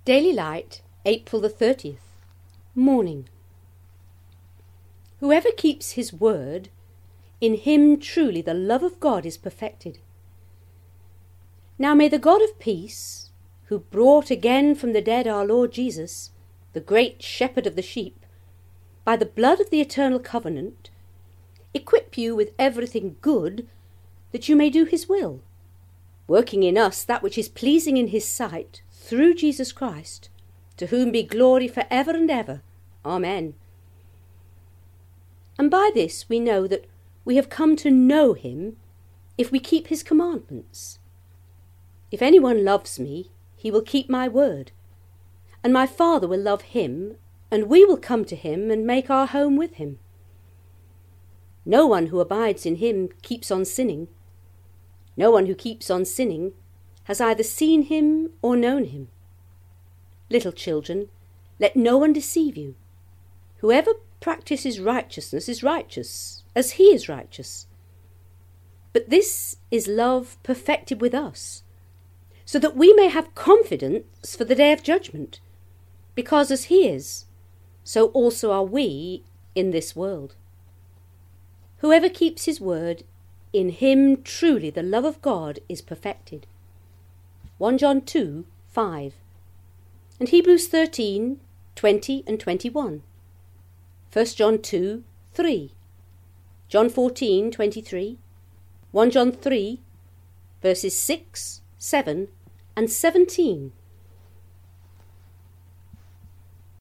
Daily Light, April the 30th. Morning. Whoever keeps his word, in him truly the love of God is perfected. Now may the God of peace, who brought again from the dead our Lord Jesus, the great shepherd of the sheep, by the blood of the eternal covenant, equip you with everything good, that you may do his will, working in us that which is pleasing in his sight, through Jesus Christ, to whom be glory for ever and ever. Amen. And by this we know that we have come to know him, if we keep his commandments. If anyone loves me, he will keep my word, and my Father will love him, and we will come to him and make our home with him. No one who abides in him keeps on sinning. No one who keeps on sinning has either seen him or known him. Little children, let no one deceive you. Whoever practices righteousness is righteous, as he is righteous. But this is love perfected with us, so that we may have confidence for the day of judgment, because as he is, so also are we in this world. Whoever keeps his word, in him truly the love of God is perfected. 1 John 2:5, and Hebrews 13:20 and 21. 1 John 2:3, John 14:23, 1 John 3, verses 6, 7 and 17.